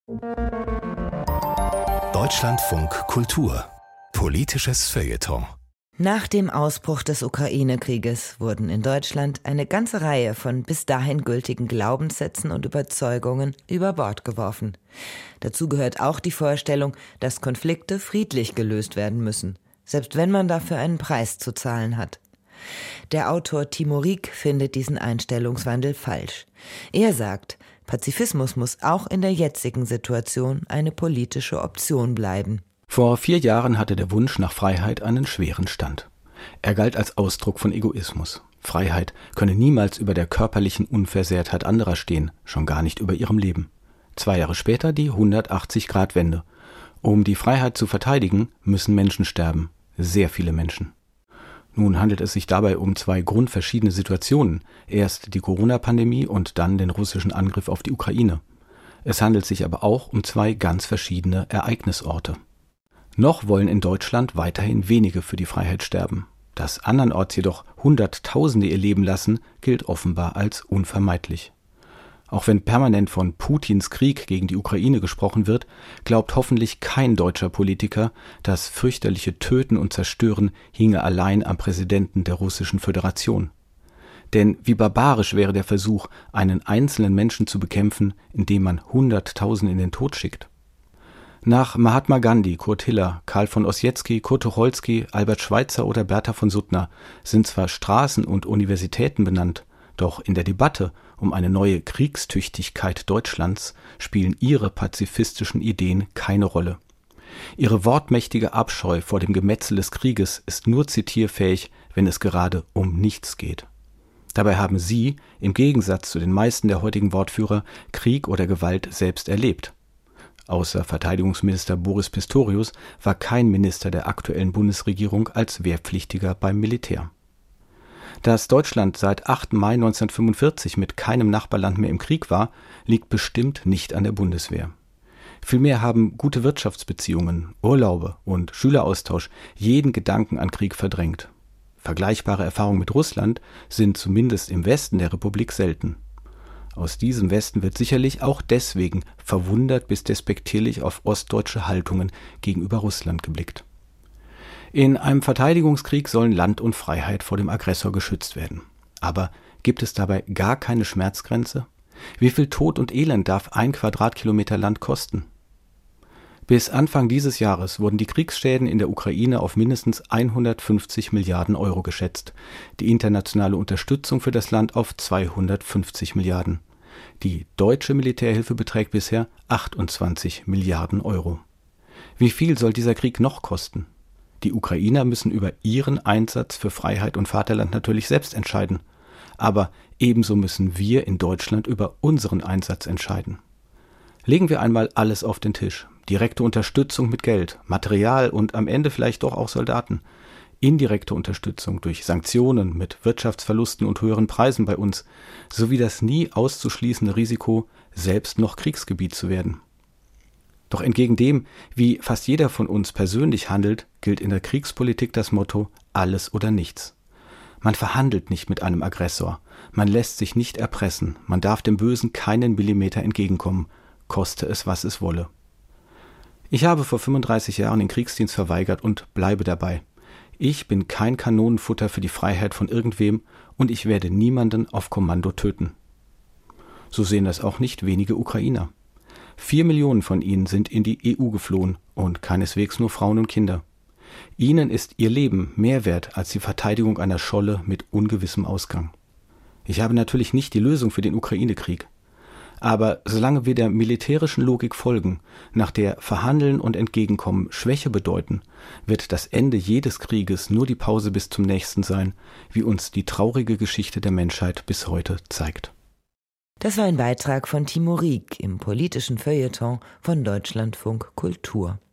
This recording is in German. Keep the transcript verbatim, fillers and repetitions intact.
Deutschlandfunk Kultur. Politisches Feuilleton. Nach dem Ausbruch des Ukraine-Krieges wurden in Deutschland eine ganze Reihe von bis dahin gültigen Glaubenssätzen und Überzeugungen über Bord geworfen. Dazu gehört auch die Vorstellung, dass Konflikte friedlich gelöst werden müssen, selbst wenn man dafür einen Preis zu zahlen hat. Der Autor Timo Rieck findet diesen Einstellungswandel falsch. Er sagt, Pazifismus muss auch in der jetzigen Situation eine politische Option bleiben. Vor vier Jahren hatte der Wunsch nach Freiheit einen schweren Stand. Er galt als Ausdruck von Egoismus. Freiheit könne niemals über der körperlichen Unversehrtheit anderer stehen, schon gar nicht über ihrem Leben. Zwei Jahre später die hundertachtzig-Grad-Wende. Um die Freiheit zu verteidigen, müssen Menschen sterben. Sehr viele Menschen. Nun handelt es sich dabei um zwei grundverschiedene Situationen. Erst die Corona-Pandemie und dann den russischen Angriff auf die Ukraine. Es handelt sich aber auch um zwei ganz verschiedene Ereignisorte. Noch wollen in Deutschland weiterhin wenige für die Freiheit sterben. Dass andernorts jedoch Hunderttausende ihr Leben lassen, gilt offenbar als unvermeidlich. Auch wenn permanent von Putins Krieg gegen die Ukraine gesprochen wird, glaubt hoffentlich kein deutscher Politiker, das fürchterliche Töten und Zerstören hinge allein am Präsidenten der Russischen Föderation. Denn wie barbarisch wäre der Versuch, einen einzelnen Menschen zu bekämpfen, indem man Hunderttausende in den Tod schickt. Nach Mahatma Gandhi, Kurt Hiller, Karl von Ossietzky, Kurt Tucholsky, Albert Schweitzer oder Bertha von Suttner sind zwar Straßen und Universitäten benannt, doch in der Debatte um eine neue Kriegstüchtigkeit Deutschlands spielen ihre pazifistischen Ideen keine Rolle. Ihre wortmächtige Abscheu vor dem Gemetzel des Krieges ist nur zitierfähig, wenn es gerade um nichts geht. Dabei haben sie, im Gegensatz zu den meisten der heutigen Wortführer, Krieg oder Gewalt selbst erlebt. Außer Verteidigungsminister Boris Pistorius war kein Minister der aktuellen Bundesregierung als Wehrpflichtiger beim Militär. Dass Deutschland seit achten Mai neunzehnhundertfünfundvierzig mit keinem Nachbarland mehr im Krieg war, liegt bestimmt nicht an der Bundeswehr. Vielmehr haben gute Wirtschaftsbeziehungen, Urlaube und Schüleraustausch jeden Gedanken an Krieg verdrängt. Vergleichbare Erfahrungen mit Russland sind zumindest im Westen der Republik selten. Aus diesem Westen wird sicherlich auch deswegen verwundert bis despektierlich auf ostdeutsche Haltungen gegenüber Russland geblickt. In einem Verteidigungskrieg sollen Land und Freiheit vor dem Aggressor geschützt werden. Aber gibt es dabei gar keine Schmerzgrenze? Wie viel Tod und Elend darf ein Quadratkilometer Land kosten? Bis Anfang dieses Jahres wurden die Kriegsschäden in der Ukraine auf mindestens hundertfünfzig Milliarden Euro geschätzt, die internationale Unterstützung für das Land auf zweihundertfünfzig Milliarden. Die deutsche Militärhilfe beträgt bisher achtundzwanzig Milliarden Euro. Wie viel soll dieser Krieg noch kosten? Die Ukrainer müssen über ihren Einsatz für Freiheit und Vaterland natürlich selbst entscheiden. Aber ebenso müssen wir in Deutschland über unseren Einsatz entscheiden. Legen wir einmal alles auf den Tisch. Direkte Unterstützung mit Geld, Material und am Ende vielleicht doch auch Soldaten. Indirekte Unterstützung durch Sanktionen mit Wirtschaftsverlusten und höheren Preisen bei uns, sowie das nie auszuschließende Risiko, selbst noch Kriegsgebiet zu werden. Doch entgegen dem, wie fast jeder von uns persönlich handelt, gilt in der Kriegspolitik das Motto alles oder nichts. Man verhandelt nicht mit einem Aggressor, man lässt sich nicht erpressen, man darf dem Bösen keinen Millimeter entgegenkommen, koste es, was es wolle. Ich habe vor fünfunddreißig Jahren den Kriegsdienst verweigert und bleibe dabei. Ich bin kein Kanonenfutter für die Freiheit von irgendwem und ich werde niemanden auf Kommando töten. So sehen das auch nicht wenige Ukrainer. Vier Millionen von ihnen sind in die E U geflohen und keineswegs nur Frauen und Kinder. Ihnen ist ihr Leben mehr wert als die Verteidigung einer Scholle mit ungewissem Ausgang. Ich habe natürlich nicht die Lösung für den Ukraine-Krieg. Aber solange wir der militärischen Logik folgen, nach der Verhandeln und Entgegenkommen Schwäche bedeuten, wird das Ende jedes Krieges nur die Pause bis zum nächsten sein, wie uns die traurige Geschichte der Menschheit bis heute zeigt. Das war ein Beitrag von Timo Rieck im politischen Feuilleton von Deutschlandfunk Kultur.